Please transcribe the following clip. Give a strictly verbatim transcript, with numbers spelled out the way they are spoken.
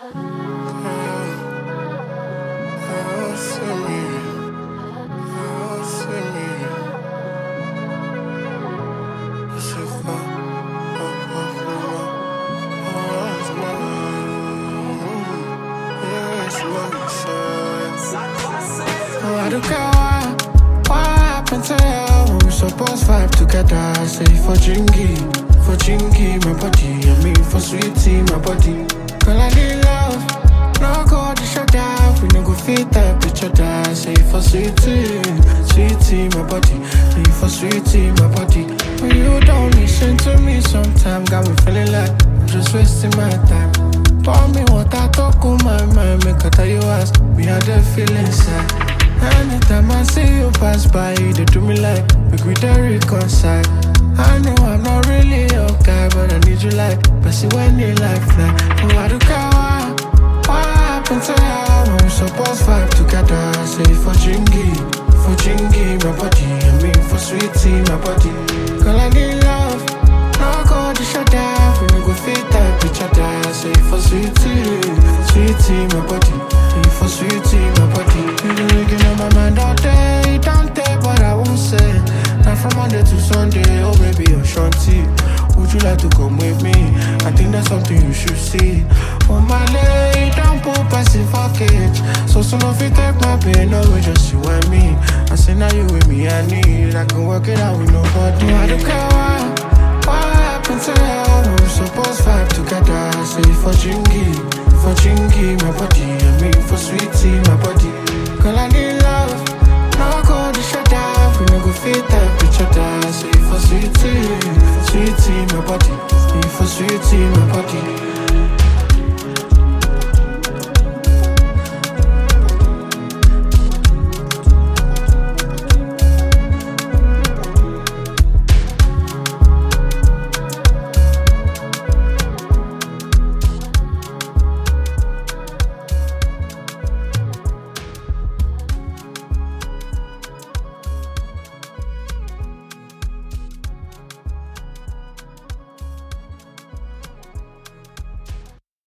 I don't care what, what happened to you when we supposed vibe together. I say for Jingy, for Jingy, my body. I mean for sweetie, my body. Girl, I need love, no go to shut down. We no go fit that each other. I say for sweetie, sweetie, my body. I mean for sweetie, my body. When you don't listen to me sometimes, got me feeling like I'm just wasting my time. Pour me water, talk on my mind, make I tell you ask me how they feel inside. Anytime I see you pass by, they do me like make we dey reconcile. I know I'm not really your guy, but I need you like Bessie when you like fly. Oh, I don't care what, what happened to you when we supposed vibe together. I say for Jingy, for Jingy, my body. I mean for sweetie, my body. Girl, I need love, no go to shut down. We no go fit that each other. I say for sweetie, sweetie, my body. For sweetie, my body. You been looking on my mind all day, don't take, but I won't say. Now from Monday to Sunday, oh baby, I'm Shanti. Would you like to come with me? I think that's something you should see. Oh my lady, don't put passive for cage. So soon if you take my pain, no way, just you and me. I say now you with me, I need. I can work it out with nobody. I don't care what, what happened to you. We supposed vibe together. I say for Jingy, for Jingy, my body. I mean for sweetie, my body. Girl, I need love, no go to shut down. We no go fit that each other. I say for sweetie, sweetie, my body. Me for sweetie, my body.